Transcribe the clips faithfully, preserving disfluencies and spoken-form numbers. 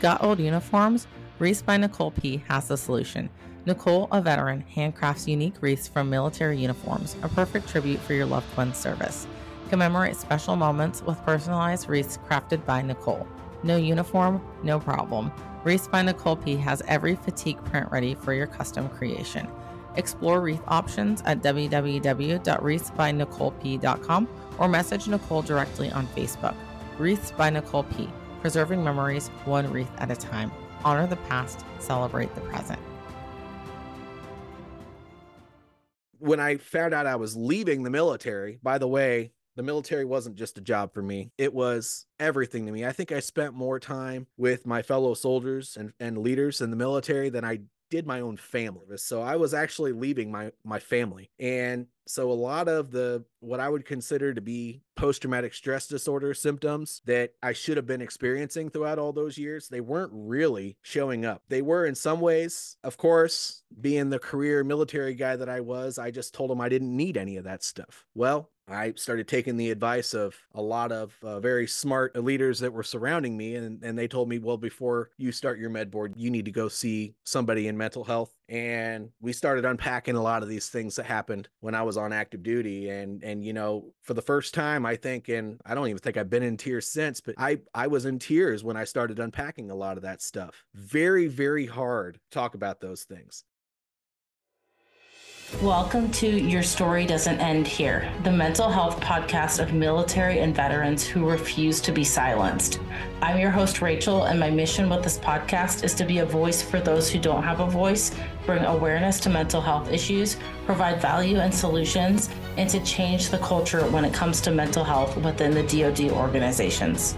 Got old uniforms? Wreaths by Nicole P. has the solution. Nicole, a veteran, handcrafts unique wreaths from military uniforms, a perfect tribute for your loved one's service. Commemorate special moments with personalized wreaths crafted by Nicole. No uniform, no problem. Wreaths by Nicole P. has every fatigue print ready for your custom creation. Explore wreath options at w w w dot wreaths by nicole p dot com or message Nicole directly on Facebook. Wreaths by Nicole P. Preserving memories one wreath at a time. Honor the past, celebrate the present. When I found out I was leaving the military, by the way, the military wasn't just a job for me. It was everything to me. I think I spent more time with my fellow soldiers and, and leaders in the military than I did my own family. So I was actually leaving my, my family. And so a lot of the, what I would consider to be post-traumatic stress disorder symptoms that I should have been experiencing throughout all those years, they weren't really showing up. They were in some ways. Of course, being the career military guy that I was, I just told them I didn't need any of that stuff. Well, I started taking the advice of a lot of uh, very smart leaders that were surrounding me. And, and they told me, well, before you start your med board, you need to go see somebody in mental health. And we started unpacking a lot of these things that happened when I was on active duty. And, and, you know, for the first time, I think, and I don't even think I've been in tears since, but I, I was in tears when I started unpacking a lot of that stuff. Very, very hard to talk about those things. Welcome to Your Story Doesn't End Here, the mental health podcast of military and veterans who refuse to be silenced. I'm your host, Rachel, and my mission with this podcast is to be a voice for those who don't have a voice, bring awareness to mental health issues, provide value and solutions, and to change the culture when it comes to mental health within the D O D organizations.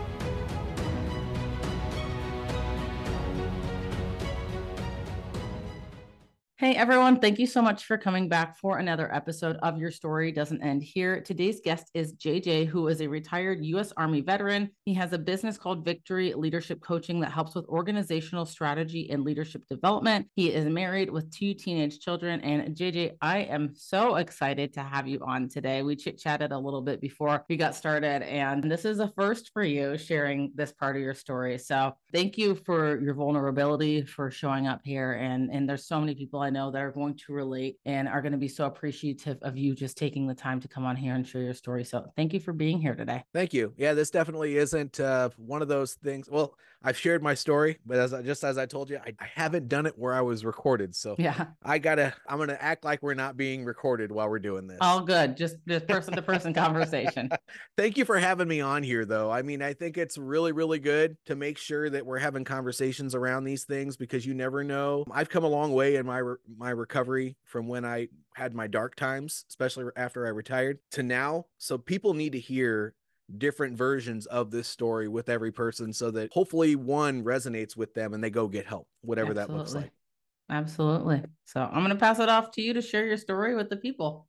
Hey everyone, thank you so much for coming back for another episode of Your Story Doesn't End Here. Today's guest is J J, who is a retired U S Army veteran. He has a business called Victory Leadership Coaching that helps with organizational strategy and leadership development. He is married with two teenage children. And J J, I am so excited to have you on today. We chit-chatted a little bit before we got started, and this is a first for you sharing this part of your story. So thank you for your vulnerability, for showing up here. And, and there's so many people I know that are going to relate and are going to be so appreciative of you just taking the time to come on here and share your story. So thank you for being here today. Thank you. Yeah, this definitely isn't uh, one of those things. Well, I've shared my story, but as I, just as I told you, I, I haven't done it where I was recorded. So yeah, I gotta, I'm going to act like we're not being recorded while we're doing this. All good. Just just person to person conversation. Thank you for having me on here though. I mean, I think it's really, really good to make sure that we're having conversations around these things because you never know. I've come a long way in my, re- my recovery from when I had my dark times, especially after I retired, to now. So people need to hear different versions of this story with every person so that hopefully one resonates with them and they go get help, whatever Absolutely. that looks like. Absolutely. So I'm going to pass it off to you to share your story with the people.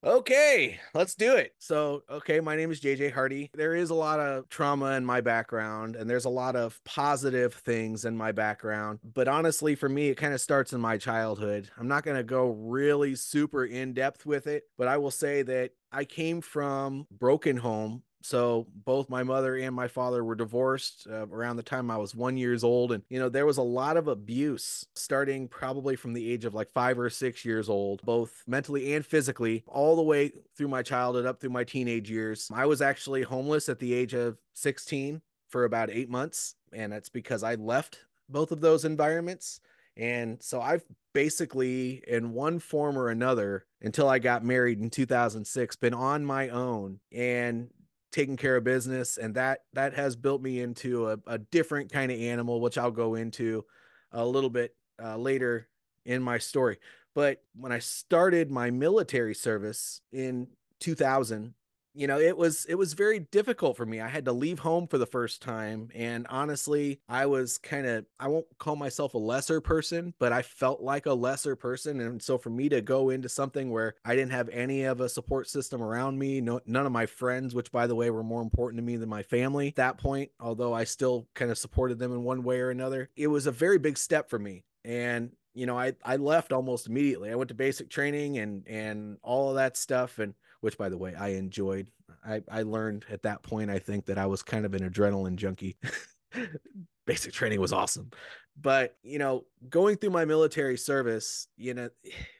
Okay, let's do it. So, okay, my name is J J Hardy. There is a lot of trauma in my background, and there's a lot of positive things in my background. But honestly, for me, it kind of starts in my childhood. I'm not going to go really super in depth with it, but I will say that I came from broken home. So both my mother and my father were divorced uh, around the time I was one years old. And, you know, there was a lot of abuse starting probably from the age of like five or six years old, both mentally and physically, all the way through my childhood up through my teenage years. I was actually homeless at the age of sixteen for about eight months. And that's because I left both of those environments. And so I've basically, in one form or another, until I got married in two thousand six, been on my own and taking care of business, and that that has built me into a, a different kind of animal, which I'll go into a little bit uh, later in my story. But when I started my military service in two thousand, you know, it was it was very difficult for me. I had to leave home for the first time, and honestly, I was kind of, I won't call myself a lesser person, but I felt like a lesser person. And so for me to go into something where I didn't have any of a support system around me, no, none of my friends, which by the way were more important to me than my family at that point, although I still kind of supported them in one way or another, it was a very big step for me. And you know, I, I left almost immediately. I went to basic training and, and all of that stuff. And which, by the way, I enjoyed. I, I learned at that point, I think, that I was kind of an adrenaline junkie. basic training was awesome. But, you know, going through my military service, you know,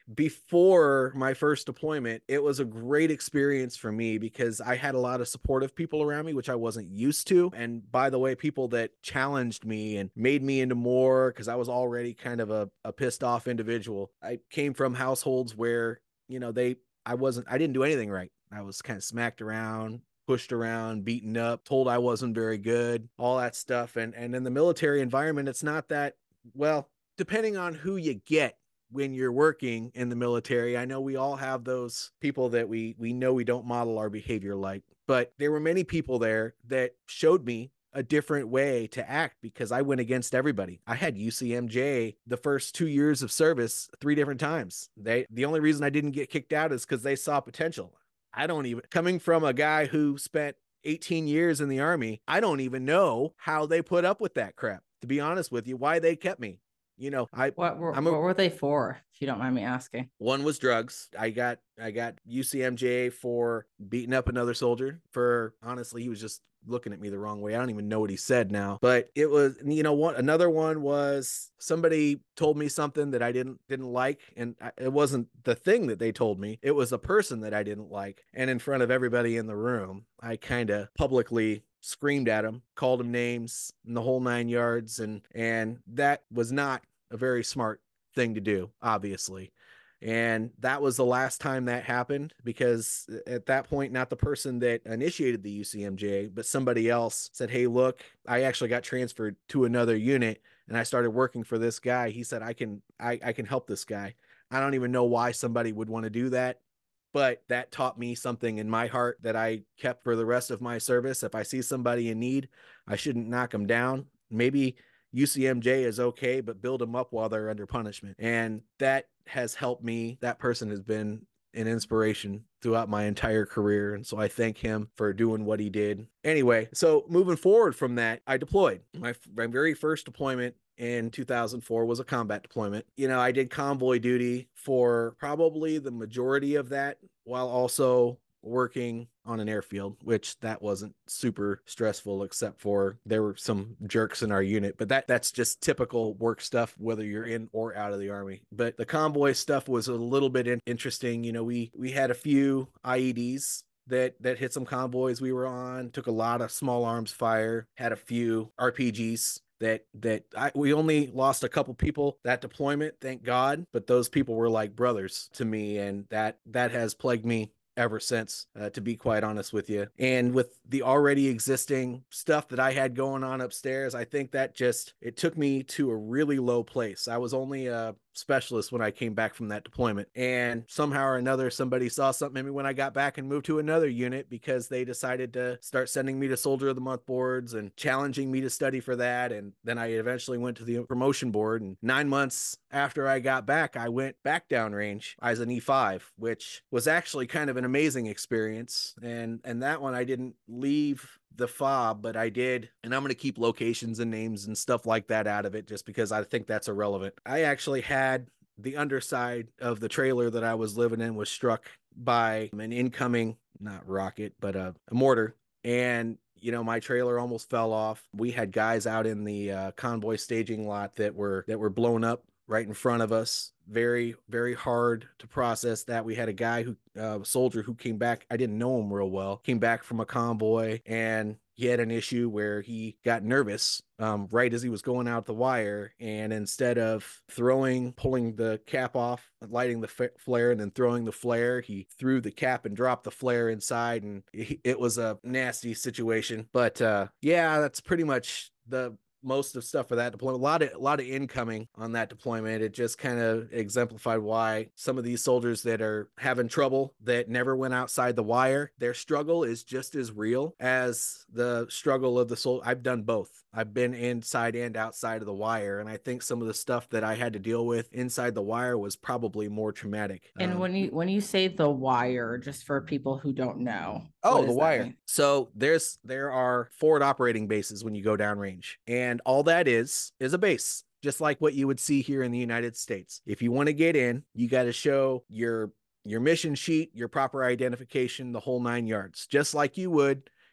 before my first deployment, it was a great experience for me because I had a lot of supportive people around me, which I wasn't used to. And by the way, people that challenged me and made me into more, because I was already kind of a, a pissed off individual. I came from households where, you know, they, I wasn't, I didn't do anything right. I was kind of smacked around, pushed around, beaten up, told I wasn't very good, all that stuff. And and in the military environment, it's not that, well, depending on who you get when you're working in the military, I know we all have those people that we we know we don't model our behavior like, but there were many people there that showed me a different way to act because I went against everybody. I had U C M J the first two years of service three different times. They the only reason I didn't get kicked out is because they saw potential. I don't even, coming from a guy who spent eighteen years in the Army, I don't even know how they put up with that crap, to be honest with you, why they kept me. You know, I what were, I'm a, what were they for, if you don't mind me asking? One was drugs. I got I got U C M J for beating up another soldier. For honestly, he was just looking at me the wrong way. I don't even know what he said now. But it was, you know, one another one was somebody told me something that I didn't didn't like, and I, it wasn't the thing that they told me. It was a person that I didn't like, and in front of everybody in the room, I kind of publicly screamed at him, called him names, and the whole nine yards, and and that was not a very smart thing to do, obviously. And that was the last time that happened, because at that point, not the person that initiated the U C M J, but somebody else said, hey, look, I actually got transferred to another unit and I started working for this guy. He said, I can, I, I can help this guy. I don't even know why somebody would want to do that, but that taught me something in my heart that I kept for the rest of my service. If I see somebody in need, I shouldn't knock them down. Maybe U C M J is okay, but build them up while they're under punishment. And that has helped me. That person has been an inspiration throughout my entire career. And so I thank him for doing what he did. Anyway, so moving forward from that, I deployed. My, my very first deployment in two thousand four was a combat deployment. You know, I did convoy duty for probably the majority of that, while also working on an airfield, which that wasn't super stressful, except for there were some jerks in our unit, but that that's just typical work stuff, whether you're in or out of the Army. But the convoy stuff was a little bit in- interesting. You know, we we had a few I E Ds that that hit some convoys we were on, took a lot of small arms fire, had a few R P Gs that that I, we only lost a couple people that deployment, thank God, but those people were like brothers to me, and that that has plagued me ever since, uh, to be quite honest with you. And with the already existing stuff that I had going on upstairs, I think that just, it took me to a really low place. I was only a specialist when I came back from that deployment, and somehow or another somebody saw something in me when I got back and moved to another unit, because they decided to start sending me to Soldier of the Month boards and challenging me to study for that. And then I eventually went to the promotion board, and nine months after I got back, I went back downrange as an E five, which was actually kind of an amazing experience. And and that one I didn't leave the fob, but I did, and I'm going to keep locations and names and stuff like that out of it just because I think that's irrelevant. I actually had the underside of the trailer that I was living in was struck by an incoming, not rocket, but a, a mortar. And you know, my trailer almost fell off. We had guys out in the uh, convoy staging lot that were that were blown up right in front of us. Very, very hard to process that. We had a guy who, uh, soldier who came back. I didn't know him real well. Came back from a convoy, and he had an issue where he got nervous um, right as he was going out the wire. And instead of throwing, pulling the cap off, lighting the f- flare, and then throwing the flare, he threw the cap and dropped the flare inside. And it, it was a nasty situation. But uh, yeah, that's pretty much the most of stuff for that deployment. A lot of a lot of incoming on that deployment. It just kind of exemplified why some of these soldiers that are having trouble, that never went outside the wire, their struggle is just as real as the struggle of the soul. I've done both. I've been inside and outside of the wire, and I think some of the stuff that I had to deal with inside the wire was probably more traumatic. And um, when you when you say the wire, just for people who don't know, Oh, the wire. So there's there are forward operating bases when you go downrange, and all that is is a base, just like what you would see here in the United States. If you want to get in, you got to show your your mission sheet, your proper identification, the whole nine yards, just like you would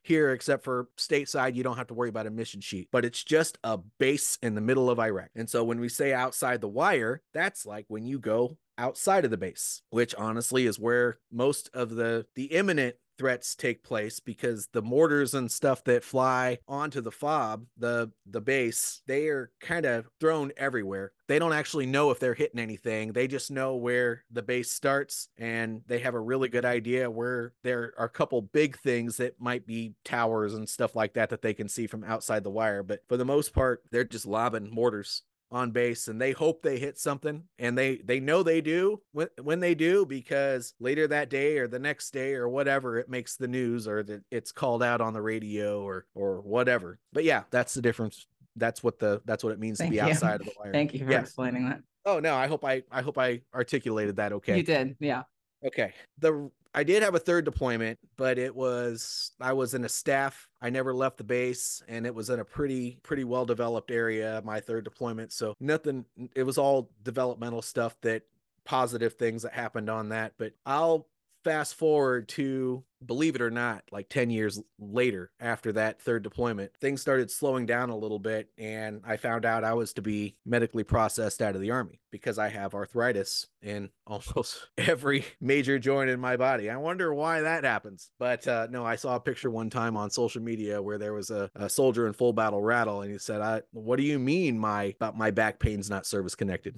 here, except for stateside, you don't have to worry about a mission sheet, but it's just a base in the middle of Iraq. And so when we say outside the wire, that's like when you go outside of the base, which honestly is where most of the the imminent threats take place, because the mortars and stuff that fly onto the fob, the the base, they are kind of thrown everywhere. They don't actually know if they're hitting anything. They just know where the base starts, and they have a really good idea where there are a couple big things that might be towers and stuff like that that they can see from outside the wire. But for the most part, they're just lobbing mortars on base, and they hope they hit something, and they they know they do when, when they do, because later that day or the next day or whatever, it makes the news, or that it's called out on the radio or or whatever. But yeah, that's the difference. That's what the that's what it means Thank to be you. outside of the wire. Thank you for yeah. explaining that. Oh no, I hope I I hope I articulated that okay. You did, yeah. Okay. The I did have a third deployment, but it was, I was in a staff. I never left the base, and it was in a pretty, pretty well-developed area, my third deployment. So nothing, it was all developmental stuff, that positive things that happened on that. But I'll fast forward to, believe it or not, like ten years later after that third deployment, things started slowing down a little bit, and I found out I was to be medically processed out of the Army because I have arthritis in almost every major joint in my body. I wonder why that happens. But uh, no, I saw a picture one time on social media where there was a, a soldier in full battle rattle, and he said, I, what do you mean my, about my back pain's not service connected?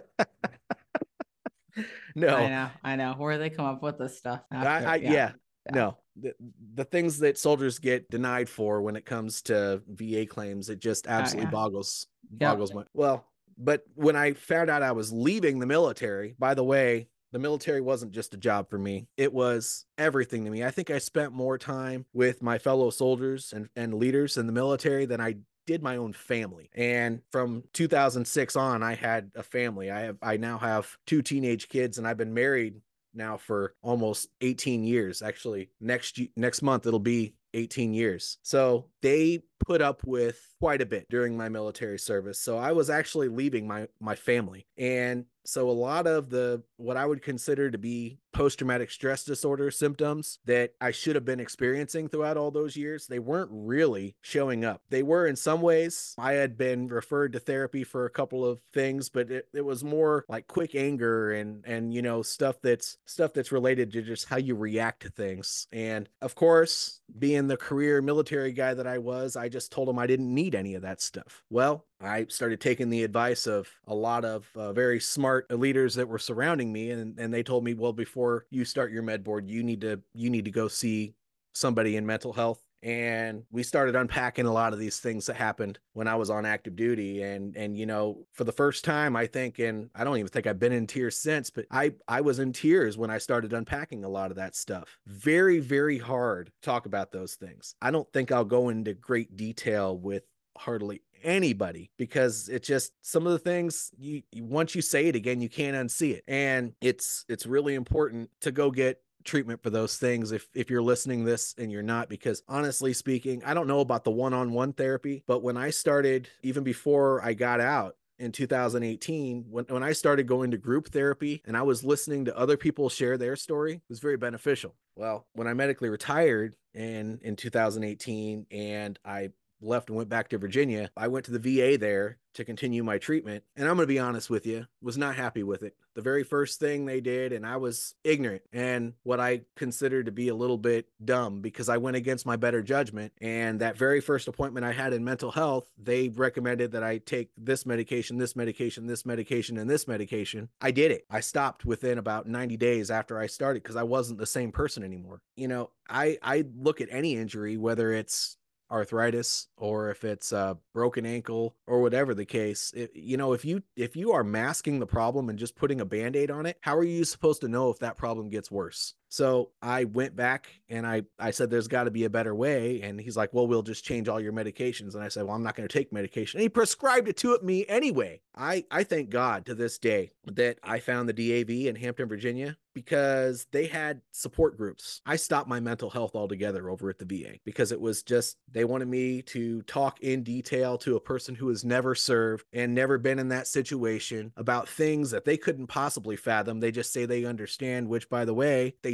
No, I know, I know. Where they come up with this stuff. After, I, I, yeah. yeah. Yeah. No, the, the things that soldiers get denied for when it comes to V A claims, it just absolutely oh, yeah. boggles, boggles yep. my, well, but when I found out I was leaving the military, by the way, the military wasn't just a job for me. It was everything to me. I think I spent more time with my fellow soldiers and, and leaders in the military than I did my own family. And from two thousand six on, I had a family. I have, I now have two teenage kids, and I've been married now for almost eighteen years. Actually, next, next month, it'll be eighteen years. So they put up with quite a bit during my military service. So I was actually leaving my, my family. And so a lot of the, what I would consider to be post-traumatic stress disorder symptoms that I should have been experiencing throughout all those years, they weren't really showing up. They were in some ways. I had been referred to therapy for a couple of things, but it, it was more like quick anger and, and, you know, stuff that's stuff that's related to just how you react to things. And of course, being the career military guy that I was, I just told them I didn't need any of that stuff. Well, I started taking the advice of a lot of uh, very smart leaders that were surrounding me, and, and they told me, well, before you start your med board, you need to you need to go see somebody in mental health. And we started unpacking a lot of these things that happened when I was on active duty. And, and, you know, for the first time, I think, and I don't even think I've been in tears since, but I, I was in tears when I started unpacking a lot of that stuff. Very, very hard to talk about those things. I don't think I'll go into great detail with hardly anybody, because it just, some of the things you, once you say it again, you can't unsee it. And it's, it's really important to go get treatment for those things if if you're listening this and you're not, because honestly speaking, I don't know about the one-on-one therapy, but when I started, even before I got out in two thousand eighteen, when, when I started going to group therapy and I was listening to other people share their story, it was very beneficial. Well, when I medically retired in in two thousand eighteen and I left and went back to Virginia, I went to the V A there to continue my treatment. And I'm going to be honest with you, was not happy with it. The very first thing they did, and I was ignorant and what I considered to be a little bit dumb, because I went against my better judgment. And that very first appointment I had in mental health, they recommended that I take this medication, this medication, this medication, and this medication. I did it. I stopped within about ninety days after I started, because I wasn't the same person anymore. You know, I, I look at any injury, whether it's arthritis or if it's a broken ankle or whatever the case, it, you know, if you if you are masking the problem and just putting a band-aid on it, how are you supposed to know if that problem gets worse? So I went back and I, I said, there's got to be a better way. And he's like, well, we'll just change all your medications. And I said, well, I'm not going to take medication. And he prescribed it to me anyway. I, I thank God to this day that I found the D A V in Hampton, Virginia, because they had support groups. I stopped my mental health altogether over at the V A because it was just, they wanted me to talk in detail to a person who has never served and never been in that situation about things that they couldn't possibly fathom. They just say they understand, which, by the way, they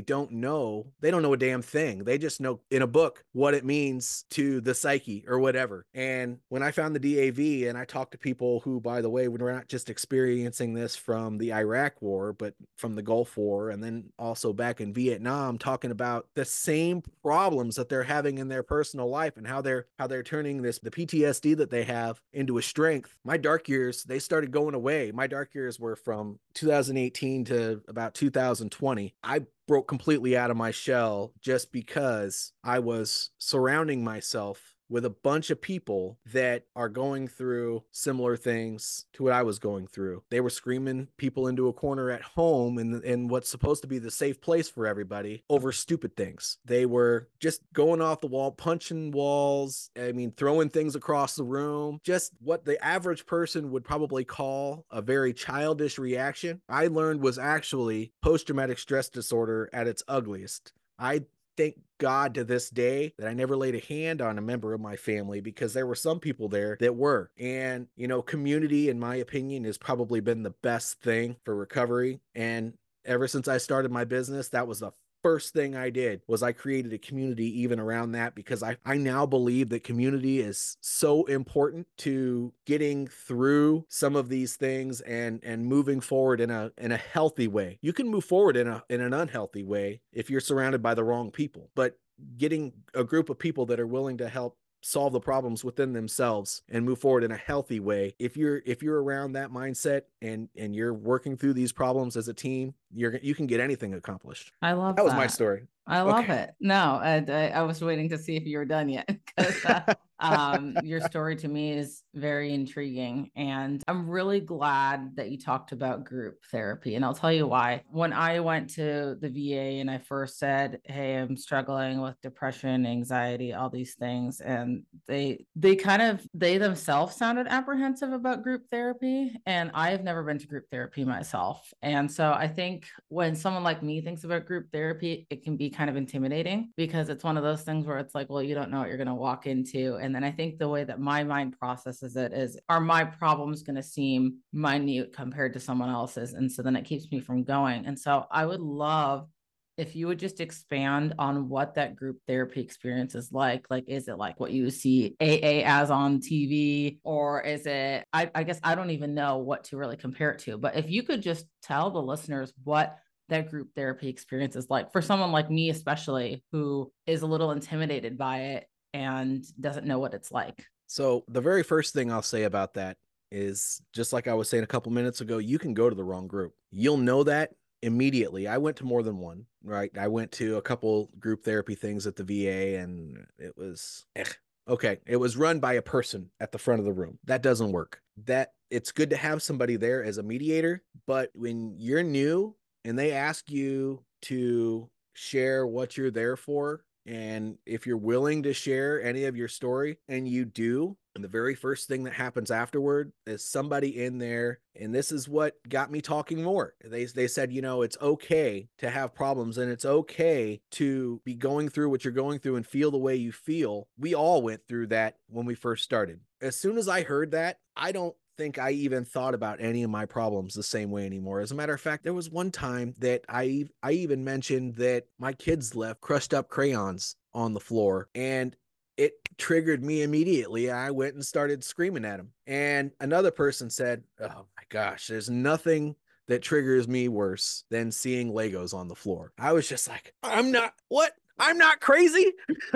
don't know, they don't know a damn thing. They just know in a book what it means to the psyche or whatever. And when I found the D A V and I talked to people who, by the way, were not just experiencing this from the Iraq War, but from the Gulf War, and then also back in Vietnam, talking about the same problems that they're having in their personal life and how they're how they're turning this the P T S D that they have into a strength. My dark years, they started going away. My dark years were from two thousand eighteen to about two thousand twenty. I broke completely out of my shell just because I was surrounding myself with a bunch of people that are going through similar things to what I was going through. They were screaming people into a corner at home in, in what's supposed to be the safe place for everybody over stupid things. They were just going off the wall, punching walls, I mean, throwing things across the room, just what the average person would probably call a very childish reaction. I learned was actually post-traumatic stress disorder at its ugliest. I thank God to this day that I never laid a hand on a member of my family, because there were some people there that were. And, you know, community, in my opinion, has probably been the best thing for recovery. And ever since I started my business, that was the first thing I did was I created a community even around that, because I, I now believe that community is so important to getting through some of these things and, and moving forward in a, in a healthy way. You can move forward in a, in an unhealthy way if you're surrounded by the wrong people, but getting a group of people that are willing to help solve the problems within themselves and move forward in a healthy way. If you're, if you're around that mindset and, and you're working through these problems as a team, you're, you can get anything accomplished. I love that. That was that. my story. I love Okay. it. No, I, I, I was waiting to see if you were done yet. uh, um, your story to me is very intriguing. And I'm really glad that you talked about group therapy. And I'll tell you why. When I went to the V A and I first said, hey, I'm struggling with depression, anxiety, all these things. And they, they kind of, they themselves sounded apprehensive about group therapy. And I've never been to group therapy myself. And so I think when someone like me thinks about group therapy, it can be kind of intimidating, because it's one of those things where it's like, well, you don't know what you're going to walk into. And then I think the way that my mind processes it is, are my problems going to seem minute compared to someone else's? And so then it keeps me from going. And so I would love if you would just expand on what that group therapy experience is like. Like, is it like what you see A A as on T V? Or is it, I, I guess I don't even know what to really compare it to, but if you could just tell the listeners what that group therapy experience is like for someone like me, especially, who is a little intimidated by it and doesn't know what it's like. So the very first thing I'll say about that is, just like I was saying a couple minutes ago, you can go to the wrong group. You'll know that immediately. I went to more than one, right? I went to a couple group therapy things at the V A, and it was, eh, okay. It was run by a person at the front of the room. That doesn't work. That it's good to have somebody there as a mediator, but when you're new and they ask you to share what you're there for, and if you're willing to share any of your story, and you do, and the very first thing that happens afterward is somebody in there, and this is what got me talking more. They, they said, you know, it's okay to have problems, and it's okay to be going through what you're going through and feel the way you feel. We all went through that when we first started. As soon as I heard that, I don't think I even thought about any of my problems the same way anymore. As a matter of fact, there was one time that I I even mentioned that my kids left crushed up crayons on the floor, and it triggered me immediately. I went and started screaming at them. And another person said, oh my gosh, there's nothing that triggers me worse than seeing Legos on the floor. I was just like, I'm not, what? I'm not crazy.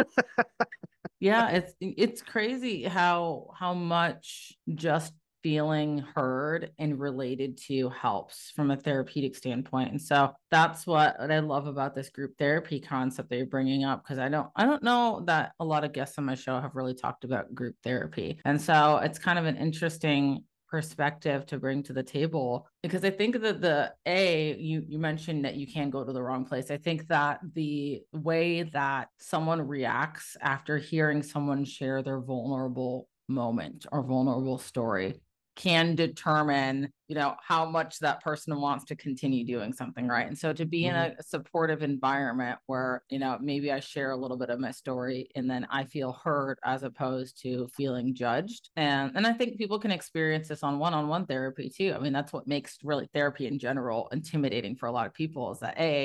Yeah, it's it's crazy how how much just feeling heard and related to helps from a therapeutic standpoint. And so that's what, what I love about this group therapy concept that you're bringing up, because I don't I don't know that a lot of guests on my show have really talked about group therapy. And so it's kind of an interesting perspective to bring to the table, because I think that the a you you mentioned that you can go to the wrong place. I think that the way that someone reacts after hearing someone share their vulnerable moment or vulnerable story can determine, you know, how much that person wants to continue doing something, right? And so to be mm-hmm. in a supportive environment where, you know, maybe I share a little bit of my story and then I feel heard as opposed to feeling judged. And, and I think people can experience this on one-on-one therapy too. I mean, that's what makes really therapy in general intimidating for a lot of people, is that A,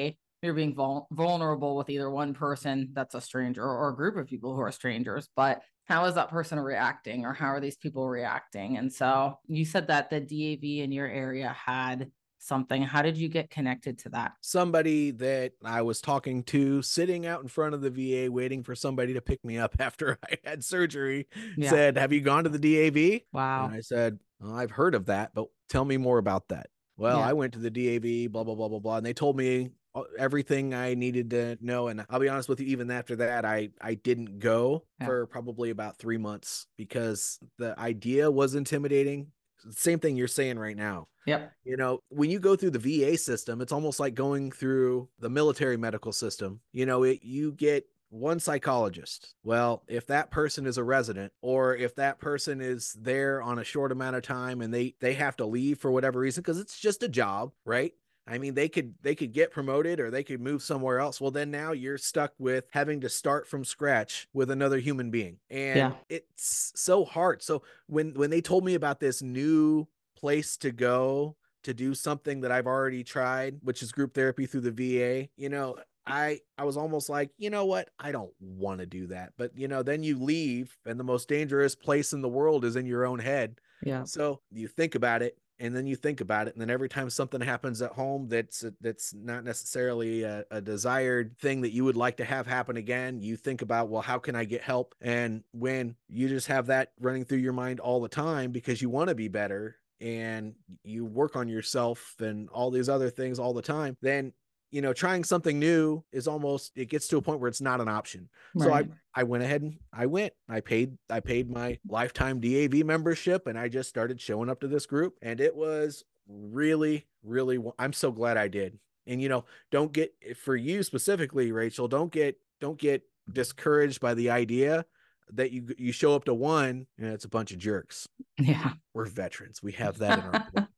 you're being vul- vulnerable with either one person that's a stranger or a group of people who are strangers, but how is that person reacting, or how are these people reacting? And so you said that the D A V in your area had something. How did you get connected to that? Somebody that I was talking to sitting out in front of the V A waiting for somebody to pick me up after I had surgery yeah. said, have you gone to the D A V? Wow. And I said, well, I've heard of that, but tell me more about that. Well, yeah. I went to the D A V, blah, blah, blah, blah, blah. And they told me everything I needed to know. And I'll be honest with you, even after that, I, I didn't go yeah. for probably about three months because the idea was intimidating. Same thing you're saying right now. Yep. You know, when you go through the V A system, it's almost like going through the military medical system. You know, it, you get one psychologist. Well, if that person is a resident, or if that person is there on a short amount of time and they, they have to leave for whatever reason, because it's just a job, right? I mean, they could they could get promoted or they could move somewhere else. Well, then now you're stuck with having to start from scratch with another human being. And yeah. it's so hard. So when when they told me about this new place to go to do something that I've already tried, which is group therapy through the V A, you know, I I was almost like, you know what? I don't want to do that. But, you know, then you leave and the most dangerous place in the world is in your own head. Yeah. So you think about it. And then you think about it, and then every time something happens at home that's that's not necessarily a, a desired thing that you would like to have happen again, you think about, well, how can I get help? And when you just have that running through your mind all the time because you want to be better and you work on yourself and all these other things all the time, then you know, trying something new is almost, it gets to a point where it's not an option. Right. So I, I went ahead and I went, I paid, I paid my lifetime D A V membership and I just started showing up to this group, and it was really, really, I'm so glad I did. And, you know, don't get, for you specifically, Rachel, don't get, don't get discouraged by the idea that you, you show up to one and it's a bunch of jerks. Yeah. We're veterans. We have that in our blood.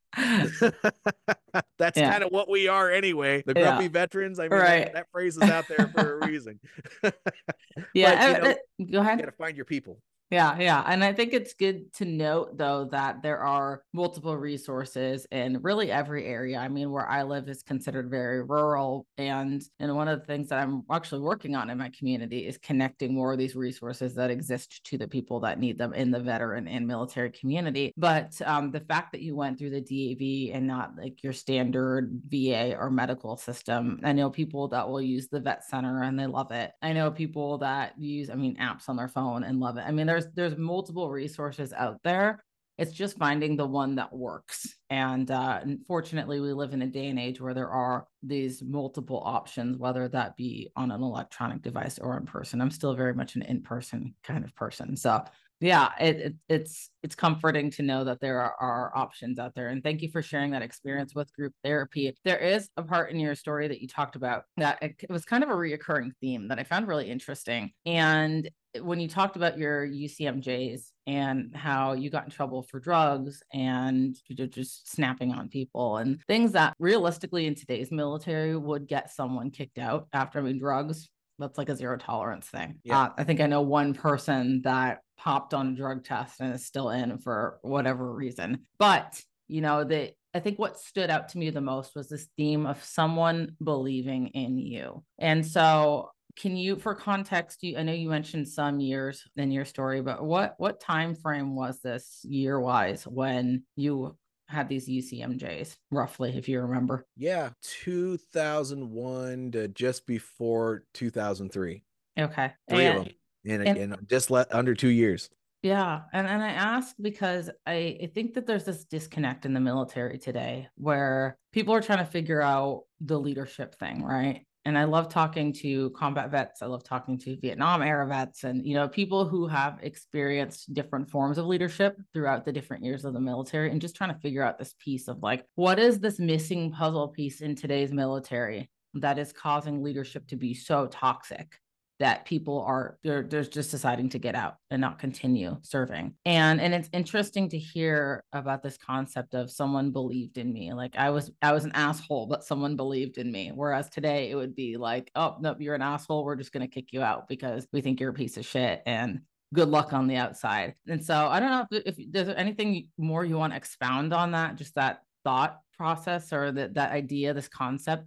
That's yeah. kind of what we are anyway. The grumpy yeah. veterans. I mean, right. that, that phrase is out there for a reason. yeah. But, you know, uh, go ahead. You got to find your people. Yeah, yeah. And I think it's good to note, though, that there are multiple resources in really every area. I mean, where I live is considered very rural. And, and one of the things that I'm actually working on in my community is connecting more of these resources that exist to the people that need them in the veteran and military community. But um, the fact that you went through the D A V and not like your standard V A or medical system, I know people that will use the vet center and they love it. I know people that use, I mean, apps on their phone and love it. I mean, there's There's, there's multiple resources out there. It's just finding the one that works. And uh, unfortunately, we live in a day and age where there are these multiple options, whether that be on an electronic device or in person. I'm still very much an in-person kind of person. So yeah, it, it it's it's comforting to know that there are, are options out there. And thank you for sharing that experience with group therapy. There is a part in your story that you talked about that it, it was kind of a reoccurring theme that I found really interesting. And when you talked about your U C M Js and how you got in trouble for drugs and just snapping on people and things that realistically in today's military would get someone kicked out after, I mean, drugs, that's like a zero tolerance thing. Yeah. Uh, I think I know one person that popped on a drug test and is still in for whatever reason. But, you know, the I think what stood out to me the most was this theme of someone believing in you. And so can you, for context, you, I know you mentioned some years in your story, but what what time frame was this year-wise when you had these U C M Js, roughly, if you remember? Yeah, two thousand one to just before two thousand three. Okay. Three and, of them in, and, in just let, under two years. Yeah. And, and I ask because I, I think that there's this disconnect in the military today where people are trying to figure out the leadership thing, right? And I love talking to combat vets. I love talking to Vietnam era vets and, you know, people who have experienced different forms of leadership throughout the different years of the military and just trying to figure out this piece of like, what is this missing puzzle piece in today's military that is causing leadership to be so toxic that people are they're, they're just deciding to get out and not continue serving. And and it's interesting to hear about this concept of someone believed in me. Like I was I was an asshole, but someone believed in me. Whereas today it would be like, oh, no, you're an asshole. We're just going to kick you out because we think you're a piece of shit and good luck on the outside. And so I don't know if, if there's anything more you want to expound on that, just that thought process or that that idea, this concept of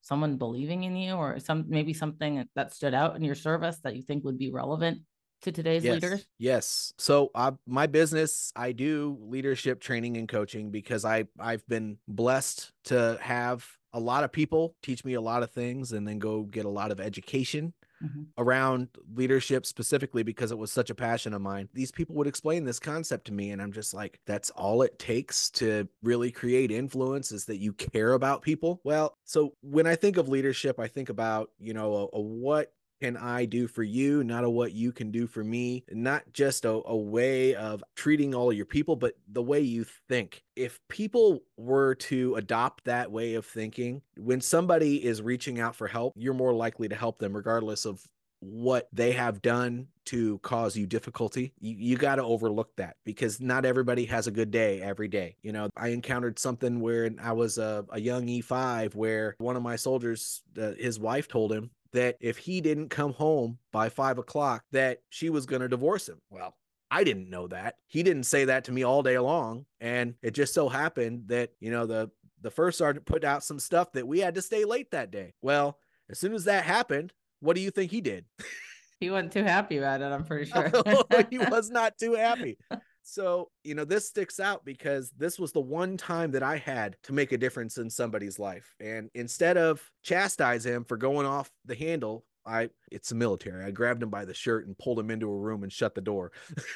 someone believing in you, or some maybe something that stood out in your service that you think would be relevant to today's yes. leaders? Yes. So uh, my business, I do leadership training and coaching because I, I've been blessed to have a lot of people teach me a lot of things and then go get a lot of education mm-hmm. around leadership, specifically because it was such a passion of mine. These people would explain this concept to me, and I'm just like, that's all it takes to really create influence, is that you care about people. Well, so when I think of leadership, I think about, you know, a, a what can I do for you, not a what you can do for me, not just a, a way of treating all of your people, but the way you think. If people were to adopt that way of thinking, when somebody is reaching out for help, you're more likely to help them regardless of what they have done to cause you difficulty. You, you got to overlook that, because not everybody has a good day every day. You know, I encountered something where I was a, a young E five where one of my soldiers, uh, his wife told him that if he didn't come home by five o'clock, that she was going to divorce him. Well, I didn't know that. He didn't say that to me all day long. And it just so happened that, you know, the, the first sergeant put out some stuff that we had to stay late that day. Well, as soon as that happened, what do you think he did? He wasn't too happy about it, I'm pretty sure. He was not too happy. So, you know, this sticks out because this was the one time that I had to make a difference in somebody's life. And instead of chastise him for going off the handle, I, it's the military. I grabbed him by the shirt and pulled him into a room and shut the door.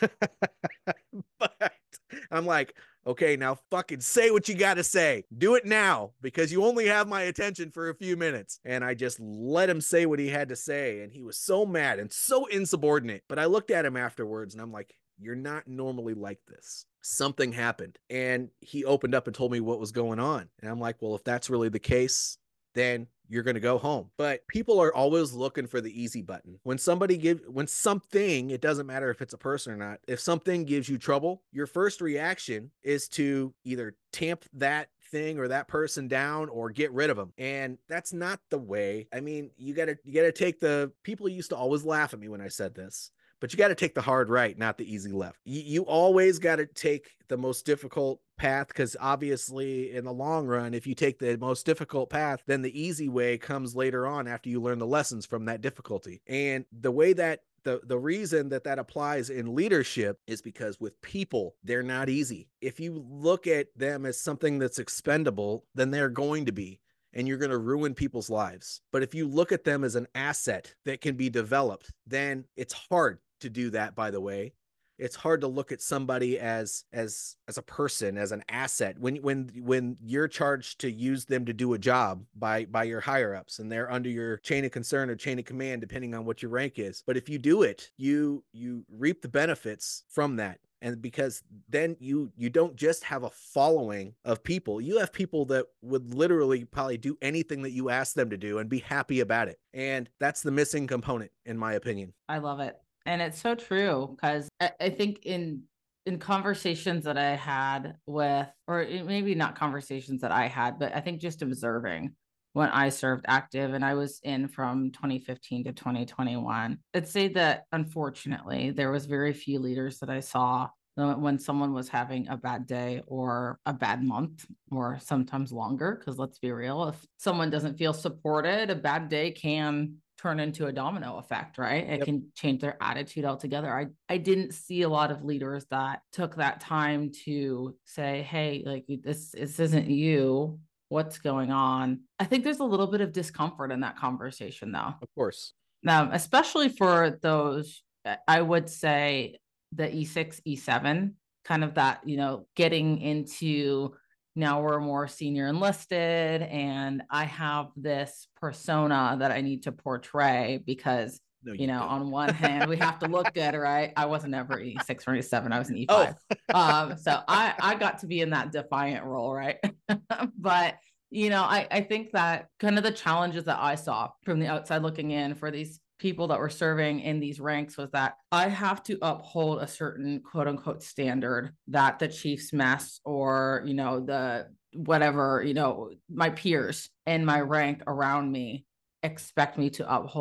But I'm like, okay, now fucking say what you got to say. Do it now, because you only have my attention for a few minutes. And I just let him say what he had to say. And he was so mad and so insubordinate. But I looked at him afterwards and I'm like, you're not normally like this. Something happened. And he opened up and told me what was going on. And I'm like, well, if that's really the case, then you're going to go home. But people are always looking for the easy button. When somebody give, when something, it doesn't matter if it's a person or not, if something gives you trouble, your first reaction is to either tamp that thing or that person down or get rid of them. And that's not the way. I mean, you gotta, you gotta take the, people used to always laugh at me when I said this, but you got to take the hard right, not the easy left. You, you always got to take the most difficult path, because obviously in the long run, if you take the most difficult path, then the easy way comes later on after you learn the lessons from that difficulty. And the way that The, the reason that that applies in leadership is because with people, they're not easy. If you look at them as something that's expendable, then they're going to be, and you're going to ruin people's lives. But if you look at them as an asset that can be developed, then it's hard to do that, by the way. It's hard to look at somebody as as as a person, as an asset, when when when you're charged to use them to do a job by by your higher ups, and they're under your chain of concern or chain of command, depending on what your rank is. But if you do it, you you reap the benefits from that. And because then you you don't just have a following of people, you have people that would literally probably do anything that you ask them to do and be happy about it. And that's the missing component, in my opinion. I love it. And it's so true, because I, I think in in conversations that I had with, or maybe not conversations that I had, but I think just observing when I served active, and I was in from twenty fifteen to twenty twenty-one, I'd say that unfortunately there was very few leaders that I saw when someone was having a bad day or a bad month, or sometimes longer, because let's be real, if someone doesn't feel supported, a bad day can turn into a domino effect, right? It yep. can change their attitude altogether. I, I didn't see a lot of leaders that took that time to say, hey, like this, this isn't you. What's going on? I think there's a little bit of discomfort in that conversation, though. Of course. Um, especially for those, I would say the E six, E seven, kind of that, you know, getting into, now we're more senior enlisted, and I have this persona that I need to portray because, no, you, you know, don't. On one hand, we have to look good, right? I wasn't ever E six or E seven. I was an E five. Oh. um, so I, I got to be in that defiant role, right? But, you know, I, I think that kind of the challenges that I saw from the outside looking in for these people that were serving in these ranks was that I have to uphold a certain quote unquote standard that the chief's mess, or, you know, the whatever, you know, my peers in my rank around me expect me to uphold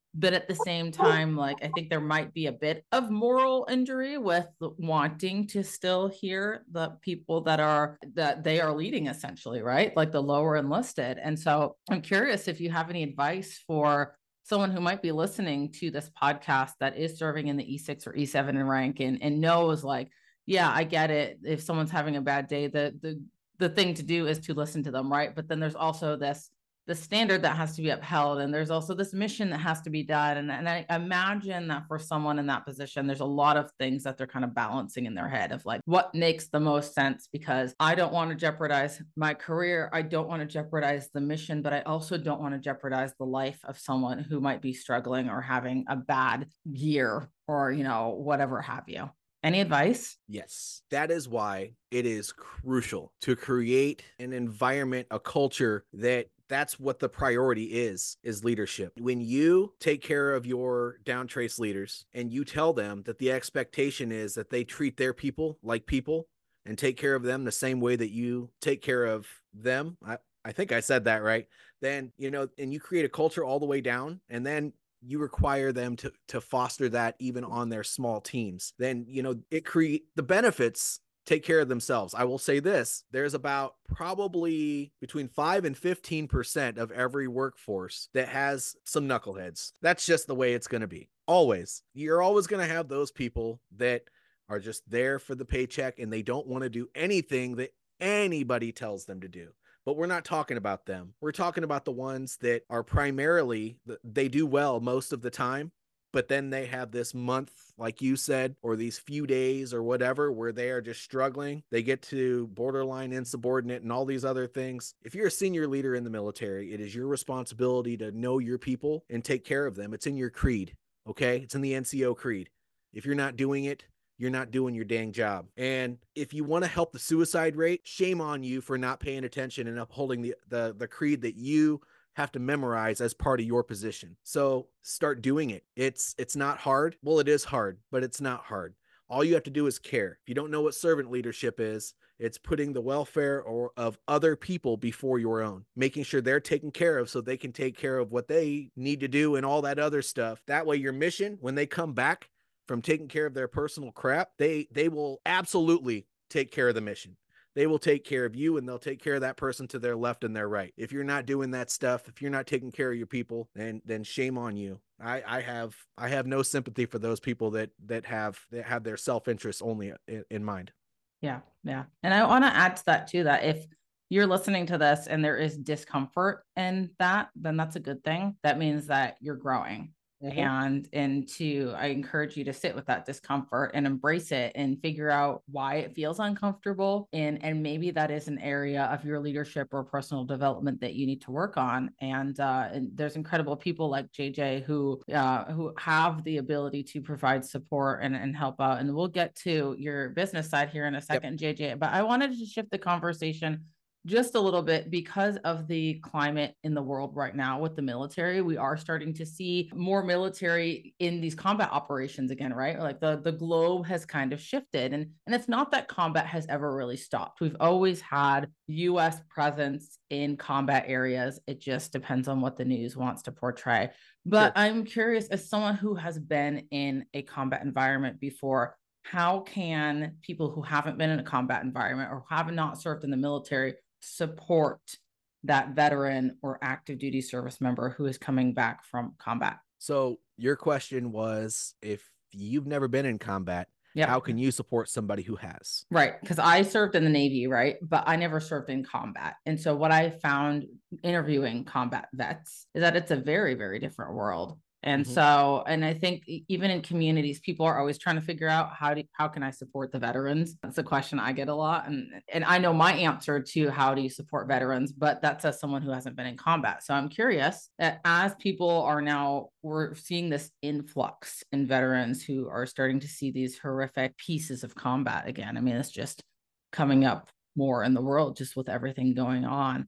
But at the same time, like, I think there might be a bit of moral injury with wanting to still hear the people that are, that they are leading essentially, right? Like the lower enlisted. And so I'm curious if you have any advice for someone who might be listening to this podcast that is serving in the E six or E seven in rank and, and knows like, yeah, I get it. If someone's having a bad day, the, the, the thing to do is to listen to them, right? But then there's also this the standard that has to be upheld. And there's also this mission that has to be done. And, and I imagine that for someone in that position, there's a lot of things that they're kind of balancing in their head of like, what makes the most sense? Because I don't want to jeopardize my career. I don't want to jeopardize the mission, but I also don't want to jeopardize the life of someone who might be struggling or having a bad year or, you know, whatever have you. Any advice? Yes, that is why it is crucial to create an environment, a culture that that's what the priority is, is leadership. When you take care of your down trace leaders and you tell them that the expectation is that they treat their people like people and take care of them the same way that you take care of them, I, I think I said that right, then, you know, and you create a culture all the way down, and then you require them to, to foster that even on their small teams, then, you know, it create the benefits take care of themselves. I will say this, there's about probably between five and fifteen percent of every workforce that has some knuckleheads. That's just the way it's going to be. Always. You're always going to have those people that are just there for the paycheck and they don't want to do anything that anybody tells them to do. But we're not talking about them. We're talking about the ones that are primarily, they do well most of the time, but then they have this month, like you said, or these few days or whatever, where they are just struggling. They get to borderline insubordinate and all these other things. If you're a senior leader in the military, it is your responsibility to know your people and take care of them. It's in your creed, okay? It's in the N C O creed. If you're not doing it, you're not doing your dang job. And if you want to help the suicide rate, shame on you for not paying attention and upholding the, the, the creed that you have to memorize as part of your position. So start doing it. It's, it's not hard. Well, it is hard, but it's not hard. All you have to do is care. If you don't know what servant leadership is, it's putting the welfare or of other people before your own, making sure they're taken care of so they can take care of what they need to do and all that other stuff. That way your mission, when they come back from taking care of their personal crap, they, they will absolutely take care of the mission. They will take care of you and they'll take care of that person to their left and their right. If you're not doing that stuff, if you're not taking care of your people, then, then shame on you. I, I have, I have no sympathy for those people that, that have, that have their self-interest only in, in mind. Yeah. Yeah. And I want to add to that too, that if you're listening to this and there is discomfort in that, then that's a good thing. That means that you're growing. Mm-hmm. And, and to, I encourage you to sit with that discomfort and embrace it and figure out why it feels uncomfortable. And, and maybe that is an area of your leadership or personal development that you need to work on. And, uh, and there's incredible people like J J who, uh, who have the ability to provide support and, and help out. And we'll get to your business side here in a second, yep. J J, but I wanted to shift the conversation just a little bit because of the climate in the world right now with the military. We are starting to see more military in these combat operations again, right? Like the, the globe has kind of shifted, and, and it's not that combat has ever really stopped. We've always had U S presence in combat areas. It just depends on what the news wants to portray. But sure. I'm curious, as someone who has been in a combat environment before, how can people who haven't been in a combat environment or have not served in the military support that veteran or active duty service member who is coming back from combat? So your question was, if you've never been in combat, yep. how can you support somebody who has? Right. Because I served in the Navy, right? But I never served in combat. And so what I found interviewing combat vets is that it's a very, very different world. And mm-hmm. so, and I think even in communities, people are always trying to figure out how do, how can I support the veterans? That's a question I get a lot. And, and I know my answer to how do you support veterans, but that's as someone who hasn't been in combat. So I'm curious that as people are now, we're seeing this influx in veterans who are starting to see these horrific pieces of combat again. I mean, it's just coming up more in the world, just with everything going on.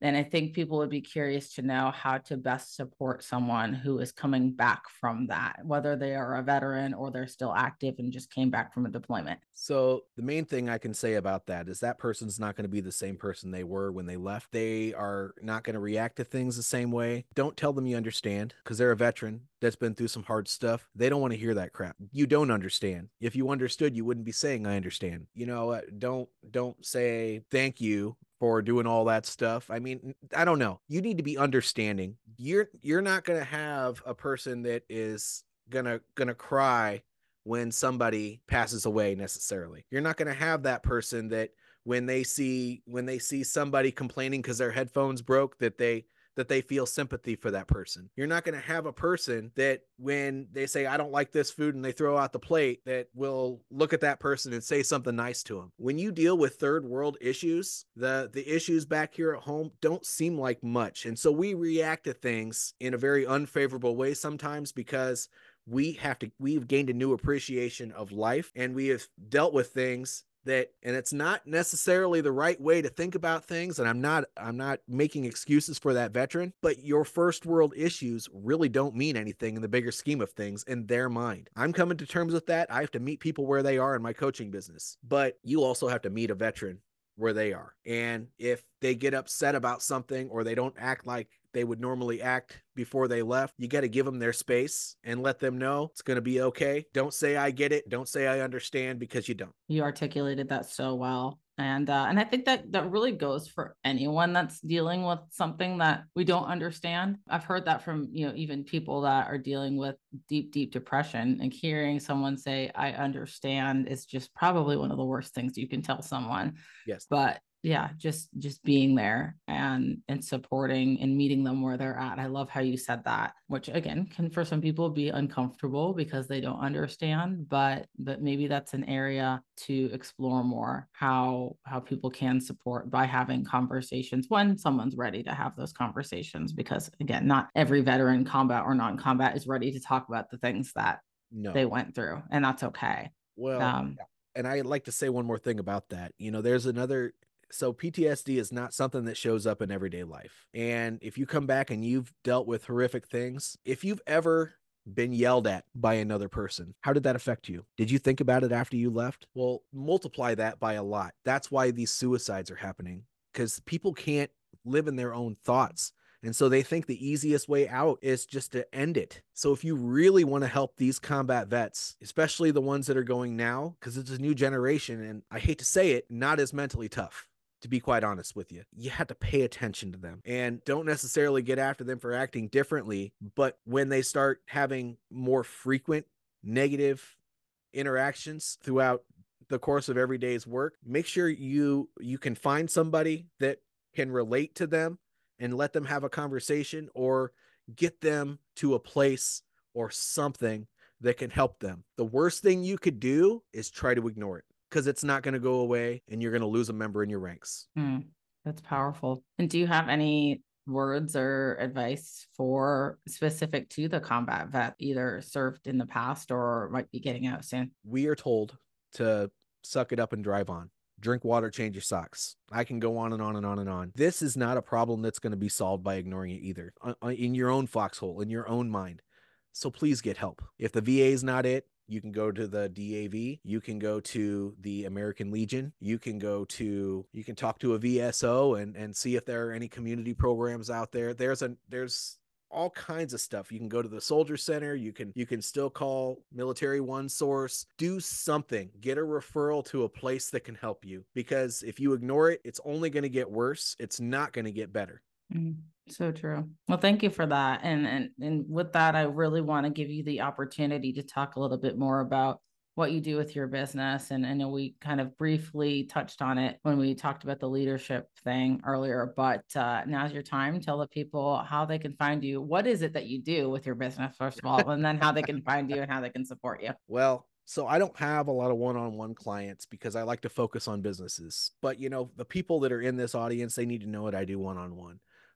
And I think people would be curious to know how to best support someone who is coming back from that, whether they are a veteran or they're still active and just came back from a deployment. So the main thing I can say about that is that person's not going to be the same person they were when they left. They are not going to react to things the same way. Don't tell them you understand, because they're a veteran that's been through some hard stuff. They don't want to hear that crap. You don't understand. If you understood, you wouldn't be saying I understand. You know, uh, don't don't say thank you for doing all that stuff. I mean, I don't know. You need to be understanding. You're you're not going to have a person that is going to going to cry when somebody passes away necessarily. You're not going to have that person that when they see when they see somebody complaining because their headphones broke, that they that they feel sympathy for that person. You're not going to have a person that when they say, I don't like this food, and they throw out the plate, that will look at that person and say something nice to them. When you deal with third world issues, the, the issues back here at home don't seem like much. And so we react to things in a very unfavorable way sometimes, because we have to, we've gained a new appreciation of life, and we have dealt with things that, and it's not necessarily the right way to think about things. And I'm not, I'm not making excuses for that veteran, but your first world issues really don't mean anything in the bigger scheme of things in their mind. I'm coming to terms with that. I have to meet people where they are in my coaching business, but you also have to meet a veteran where they are. And if they get upset about something, or they don't act like they would normally act before they left, you got to give them their space and let them know it's going to be okay. Don't say I get it. Don't say I understand, because you don't. You articulated that so well. And uh, and I think that that really goes for anyone that's dealing with something that we don't understand. I've heard that from, you know, even people that are dealing with deep, deep depression, and hearing someone say, I understand, is just probably one of the worst things you can tell someone. Yes. But yeah, just just being there and and supporting and meeting them where they're at. I love how you said that, which again can for some people be uncomfortable because they don't understand, but but maybe that's an area to explore more, how how people can support by having conversations when someone's ready to have those conversations, because again, not every veteran, combat or non-combat, is ready to talk about the things that No. they went through, and that's okay. Well, Um, and I'd like to say one more thing about that. You know, there's another, so P T S D is not something that shows up in everyday life. And if you come back and you've dealt with horrific things, if you've ever been yelled at by another person, how did that affect you? Did you think about it after you left? Well, multiply that by a lot. That's why these suicides are happening, because people can't live in their own thoughts. And so they think the easiest way out is just to end it. So if you really want to help these combat vets, especially the ones that are going now, because it's a new generation, and I hate to say it, not as mentally tough, to be quite honest with you, you have to pay attention to them, and don't necessarily get after them for acting differently. But when they start having more frequent negative interactions throughout the course of every day's work, make sure you you can find somebody that can relate to them and let them have a conversation, or get them to a place or something that can help them. The worst thing you could do is try to ignore it, because it's not going to go away, and you're going to lose a member in your ranks. Mm, that's powerful. And do you have any words or advice for specific to the combat vet, either served in the past or might be getting out soon? We are told to suck it up and drive on. Drink water, change your socks. I can go on and on and on and on. This is not a problem that's going to be solved by ignoring it either, in your own foxhole, in your own mind. So please get help. If the V A is not it, you can go to the D A V. You can go to the American Legion. You can go to, you can talk to a V S O and, and see if there are any community programs out there. There's a, there's all kinds of stuff. You can go to the Soldier Center. You can, you can still call Military One Source. Do something. Get a referral to a place that can help you, because if you ignore it, it's only going to get worse. It's not going to get better. Mm, so true. Well, thank you for that. And, and, and with that, I really want to give you the opportunity to talk a little bit more about what you do with your business. And I know we kind of briefly touched on it when we talked about the leadership thing earlier, but uh, now's your time. Tell the people how they can find you. What is it that you do with your business, first of all, and then how they can find you and how they can support you? Well, so I don't have a lot of one-on-one clients, because I like to focus on businesses. But, you know, the people that are in this audience, they need to know what I do one-on-one.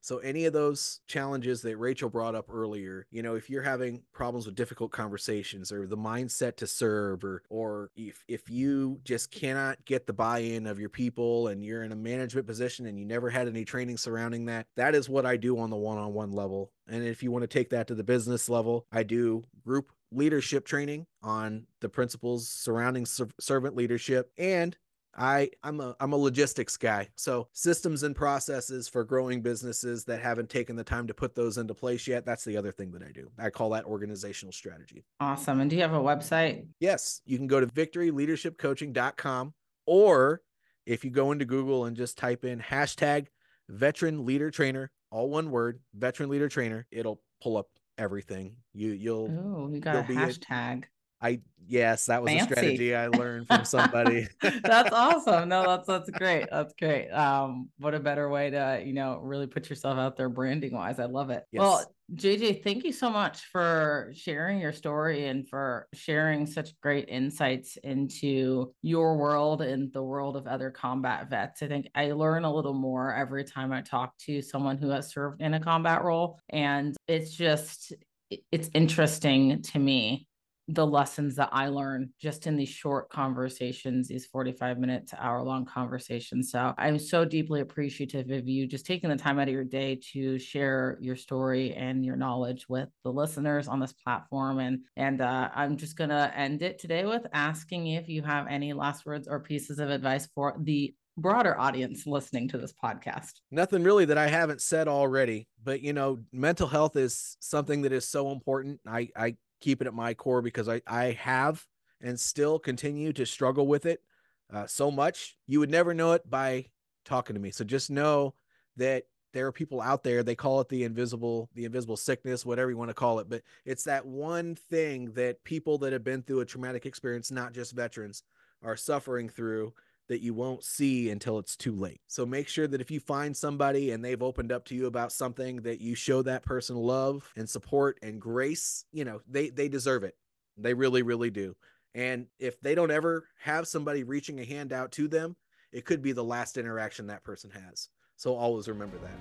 So any of those challenges that Rachel brought up earlier, you know, if you're having problems with difficult conversations or the mindset to serve, or or if if you just cannot get the buy-in of your people and you're in a management position and you never had any training surrounding that, that is what I do on the one-on-one level. And if you want to take that to the business level, I do group leadership training on the principles surrounding ser- servant leadership. And I, I'm a I'm a logistics guy. So systems and processes for growing businesses that haven't taken the time to put those into place yet. That's the other thing that I do. I call that organizational strategy. Awesome. And do you have a website? Yes, you can go to victory leadership coaching dot com, or if you go into Google and just type in hashtag veteran leader trainer, all one word, veteran leader trainer, it'll pull up everything. You you'll Oh, you got a hashtag. A, I yes, that was Fancy. a strategy I learned from somebody. That's awesome. No, that's that's great. That's great. Um, what a better way to, you know, really put yourself out there branding wise. I love it. Yes. Well, J J, thank you so much for sharing your story and for sharing such great insights into your world and the world of other combat vets. I think I learn a little more every time I talk to someone who has served in a combat role. And it's just, it's interesting to me, the lessons that I learned just in these short conversations, these forty-five minute to hour long conversations. So I'm so deeply appreciative of you just taking the time out of your day to share your story and your knowledge with the listeners on this platform. And, and uh, I'm just going to end it today with asking if you have any last words or pieces of advice for the broader audience listening to this podcast. Nothing really that I haven't said already, but you know, mental health is something that is so important. I, I, keep it at my core because I, I have and still continue to struggle with it uh, so much. You would never know it by talking to me. So just know that there are people out there, they call it the invisible, the invisible sickness, whatever you want to call it. But it's that one thing that people that have been through a traumatic experience, not just veterans, are suffering through that you won't see until it's too late. So make sure that if you find somebody and they've opened up to you about something, that you show that person love and support and grace. You know, they, they deserve it. They really, really do. And if they don't ever have somebody reaching a hand out to them, it could be the last interaction that person has. So always remember that.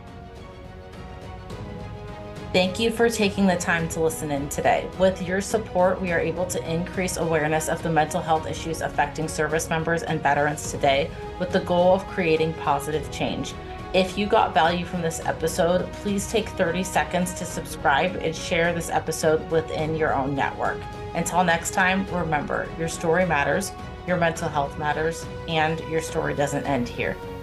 Thank you for taking the time to listen in today. With your support, we are able to increase awareness of the mental health issues affecting service members and veterans today, with the goal of creating positive change. If you got value from this episode, please take thirty seconds to subscribe and share this episode within your own network. Until next time, remember, your story matters, your mental health matters, and your story doesn't end here.